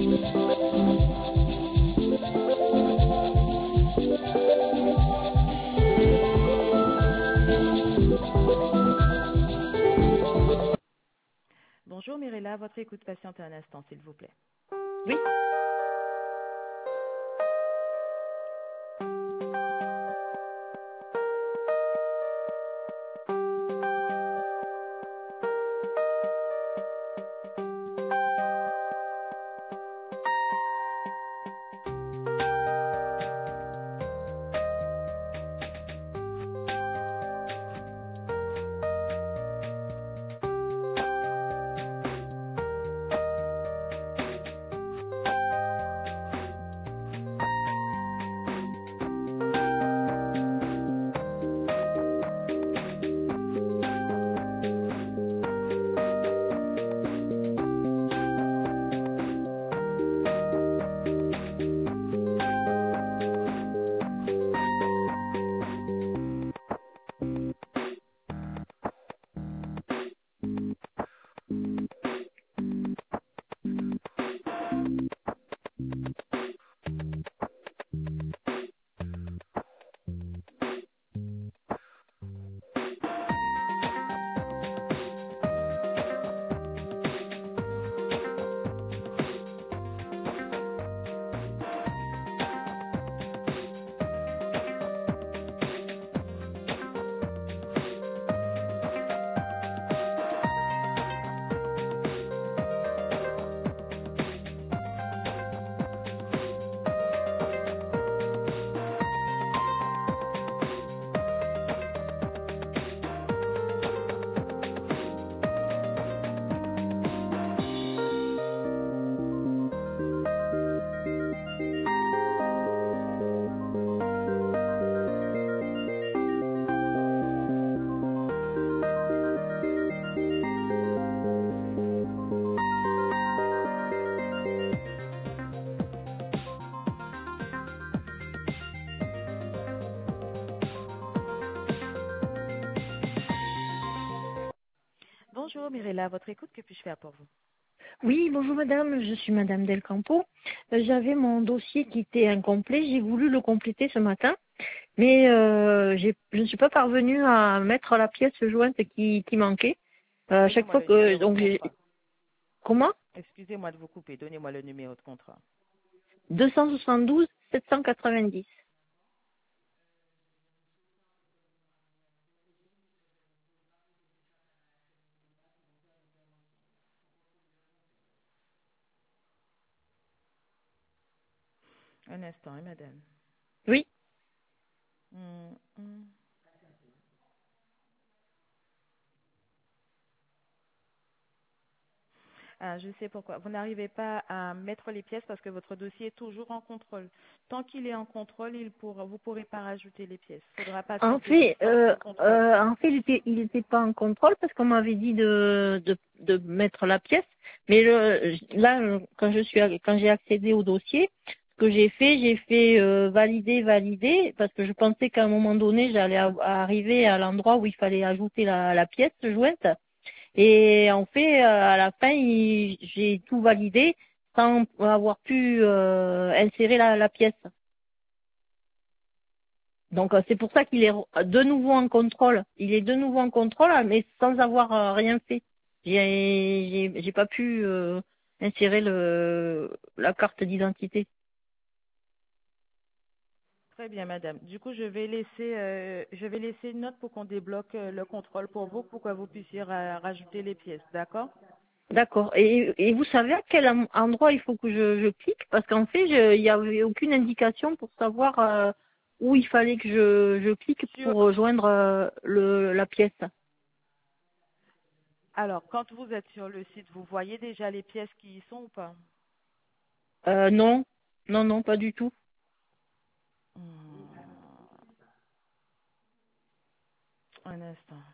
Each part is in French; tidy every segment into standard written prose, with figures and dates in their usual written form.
Bonjour Mirella, votre écoute patiente un instant, s'il vous plaît. Oui. Bonjour Mirella, votre écoute, que puis-je faire pour vous? Oui, bonjour madame, je suis madame Del Campo. J'avais mon dossier qui était incomplet, j'ai voulu le compléter ce matin, mais je ne suis pas parvenue à mettre la pièce jointe qui manquait. Chaque Donnez-moi fois le que numéro de donc contrat. comment Excusez-moi de vous couper, donnez-moi le numéro de contrat. 272 790. Un instant, hein, madame. Oui. Hum, hum. Ah, je sais pourquoi. Vous n'arrivez pas à mettre les pièces parce que votre dossier est toujours en contrôle. Tant qu'il est en contrôle, vous ne pourrez pas rajouter les pièces. Il faudra En patienter qu'il fait, sorte de contrôle. il était pas en contrôle parce qu'on m'avait dit de mettre la pièce. Mais là, quand j'ai accédé au dossier, ce que j'ai fait valider, parce que je pensais qu'à un moment donné, j'allais arriver à l'endroit où il fallait ajouter la pièce jointe. Et en fait, à la fin, j'ai tout validé sans avoir pu insérer la pièce. Donc c'est pour ça qu'il est de nouveau en contrôle. Il est de nouveau en contrôle, mais sans avoir rien fait. J'ai pas pu insérer la carte d'identité. Très bien, madame. Du coup, je vais laisser une note pour qu'on débloque le contrôle pour vous, pour que vous puissiez rajouter les pièces. D'accord? D'accord. Et vous savez à quel endroit il faut que je clique? Parce qu'en fait, il n'y avait aucune indication pour savoir où il fallait que je clique pour rejoindre la pièce. Alors, quand vous êtes sur le site, vous voyez déjà les pièces qui y sont ou pas? Non, non, non, pas du tout. Hmm. Un instant.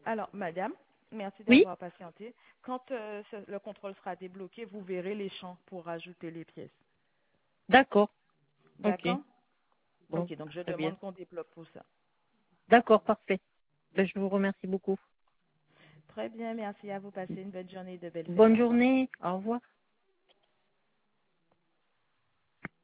Alors, madame, merci Oui, d'avoir patienté. Quand le contrôle sera débloqué, vous verrez les champs pour rajouter les pièces. d'accord. Ok. D'accord? Bon, Ok, donc je très bien. demande qu'on débloque pour ça. D'accord, parfait. Ben, je vous remercie beaucoup. Très bien, merci à vous. Passez une bonne journée et de belles fêtes. Bonne Au revoir. journée. Au revoir.